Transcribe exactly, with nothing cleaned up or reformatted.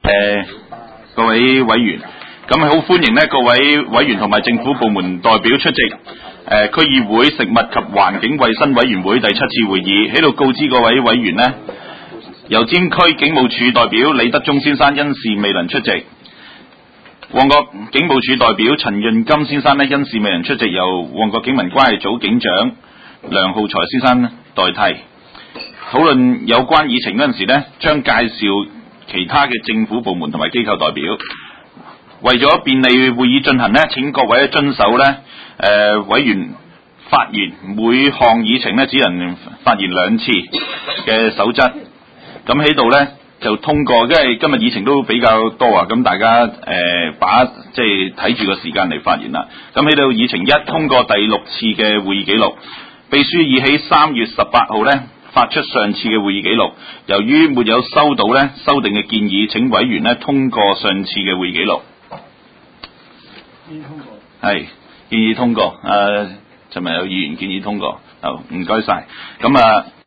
誒各位委員，咁好歡迎呢各位委員同埋政府部門代表出席誒、呃、區議會食物及環境衛生委員會第七次會議，喺度告知各位委員呢，油尖區警務處代表李德忠先生因事未能出席，旺角警務處代表陳潤金先生呢因事未能出席，由旺角警民關係組警長梁浩才先生代替。討論有關議程嗰陣時呢，將介紹其他嘅政府部門同埋機構代表。為咗便利會議進行呢，請各位遵守呢誒、呃、委員發言每項議程呢只能發言兩次嘅守則。咁喺度呢就通過，因為今日議程都比較多啊，咁大家誒、呃、把即係睇住個時間嚟發言啦。咁喺度議程一，通過第六次嘅會議記錄，秘書已喺三月十八號呢發出上次嘅會議記錄，由於沒有收到呢修訂嘅建議，請委員呢通過上次嘅會議記錄。建議通過。係建議通過。誒、呃，尋日有議員建議通過，好唔該晒。咁啊。